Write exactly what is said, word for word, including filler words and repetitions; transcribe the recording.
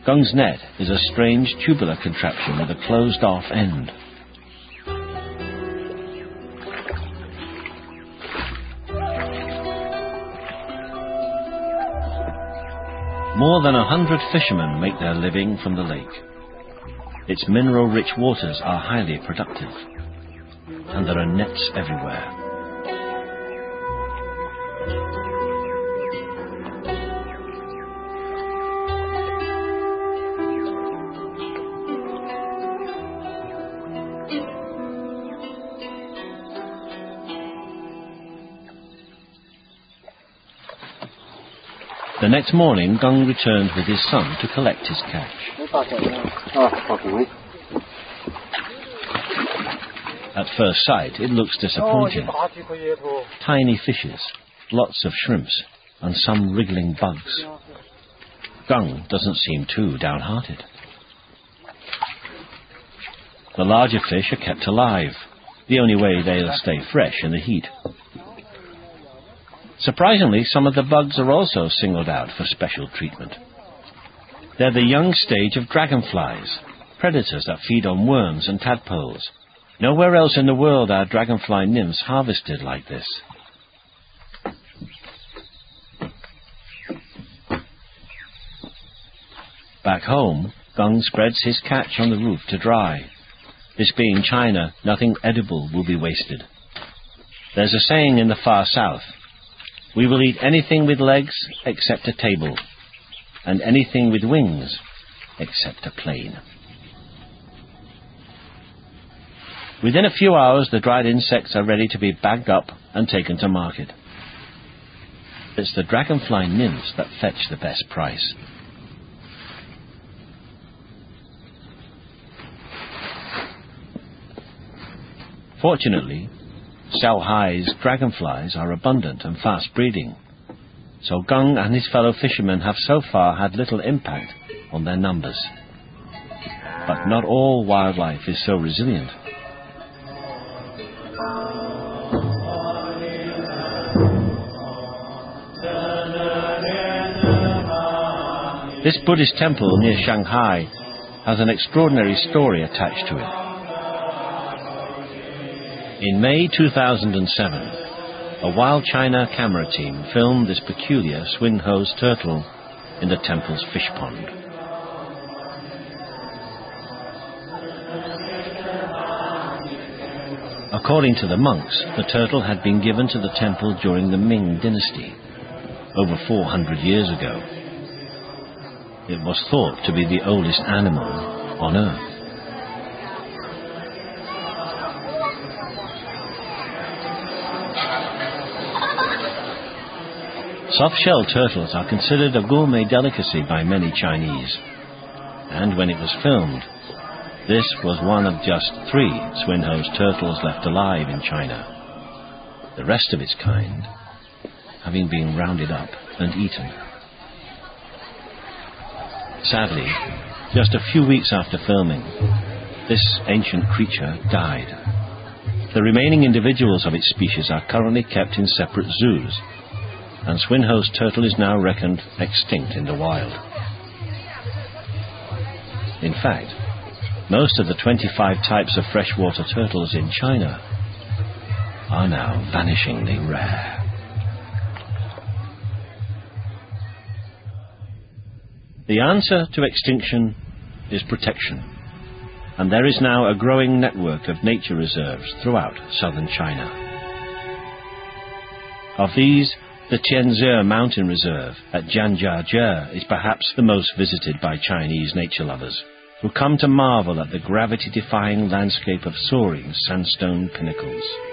Gung's net is a strange tubular contraption with a closed-off end. More than a hundred fishermen make their living from the lake. Its mineral-rich waters are highly productive, and there are nets everywhere. The next morning, Gung returned with his son to collect his catch. At first sight, it looks disappointing. Tiny fishes, lots of shrimps, and some wriggling bugs. Gung doesn't seem too downhearted. The larger fish are kept alive, the only way they'll stay fresh in the heat. Surprisingly, some of the bugs are also singled out for special treatment. They're the young stage of dragonflies, predators that feed on worms and tadpoles. Nowhere else in the world are dragonfly nymphs harvested like this. Back home, Gung spreads his catch on the roof to dry. This being China, nothing edible will be wasted. There's a saying in the far south, "We will eat anything with legs except a table, and anything with wings except a plane." Within a few hours, the dried insects are ready to be bagged up and taken to market. It's the dragonfly nymphs that fetch the best price. Fortunately, Xiaohai's dragonflies are abundant and fast-breeding, so Gung and his fellow fishermen have so far had little impact on their numbers. But not all wildlife is so resilient. This Buddhist temple near Shanghai has an extraordinary story attached to it. In May two thousand seven, a Wild China camera team filmed this peculiar swin-hose turtle in the temple's fish pond. According to the monks, the turtle had been given to the temple during the Ming dynasty, over four hundred years ago. It was thought to be the oldest animal on Earth. Soft-shell turtles are considered a gourmet delicacy by many Chinese, and when it was filmed, this was one of just three swin-hose turtles left alive in China, the rest of its kind having been rounded up and eaten. Sadly, just a few weeks after filming, this ancient creature died. The remaining individuals of its species are currently kept in separate zoos, and swin-hose turtle is now reckoned extinct in the wild. In fact, most of the twenty-five types of freshwater turtles in China are now vanishingly rare. The answer to extinction is protection, and there is now a growing network of nature reserves throughout southern China. Of these, the Tianze Mountain Reserve at Jianjiajie is perhaps the most visited by Chinese nature lovers, who come to marvel at the gravity-defying landscape of soaring sandstone pinnacles.